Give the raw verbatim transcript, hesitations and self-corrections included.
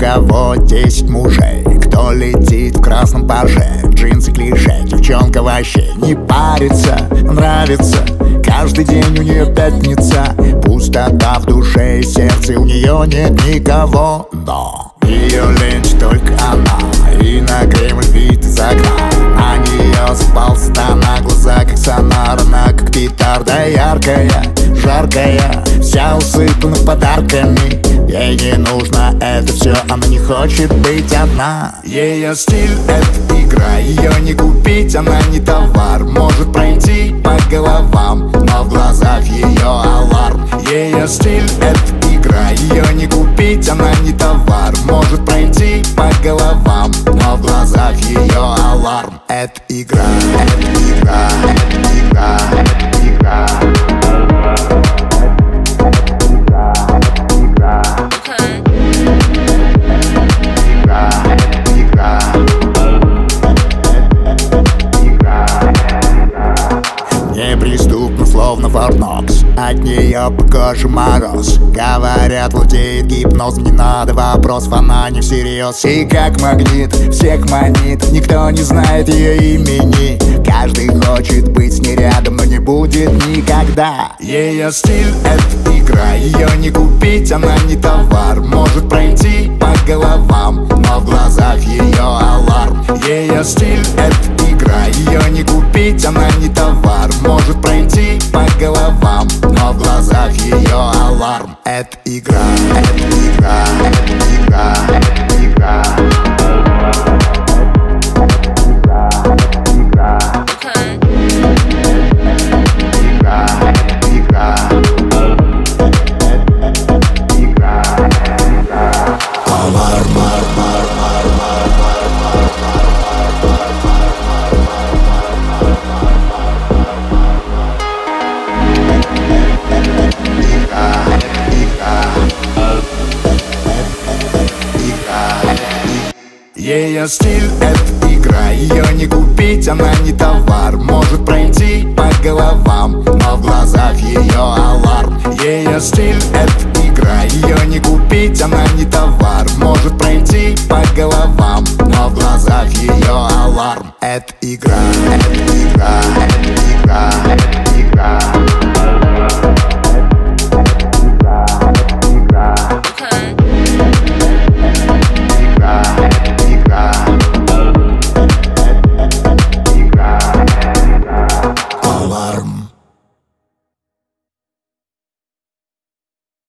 кого десять мужей, кто летит в красном паже, джинсы клише, девчонка вообще не парится, нравится. Каждый день у нее пятница, пустота в душе и сердце, у нее нет никого, но ее ленч только она, и на Кремль вид из окна. На нее спал на глаза, как сонар, она как петарда яркая, жаркая, вся усыпана подарками. Ей не нужно это все, она не хочет быть одна. Ее стиль — это игра, ее не купить, она не товар. Может пройти по головам, но в глазах ее аларм. Ее стиль — это игра, ее не купить, она не товар. Может пройти по головам, но в глазах ее аларм. Это игра, это игра, это игра, это игра. Неприступно, словно Форт Нокс, от нее по коже мороз. Говорят, владеет гипнозом, не надо вопросов, она не всерьез. И как магнит всех манит, никто не знает ее имени. Каждый хочет быть с ней рядом, но не будет никогда. Ее стиль — это игра, ее не купить, она не товар. Может пройти по головам, но в глазах ее аларм. Ее стиль — это игра, ее не купить, она не товар. Может пройти по головам, но в глазах ее аларм. Это игра, это игра, это игра, это игра. Ее стиль — это игра, ее не купить, она не товар. Может пройти по головам, но в глазах ее аларм. Ее стиль — это игра, ее не купить, она не товар. Может пройти по головам, но в глазах ее аларм. Это игра, это игра, это игра.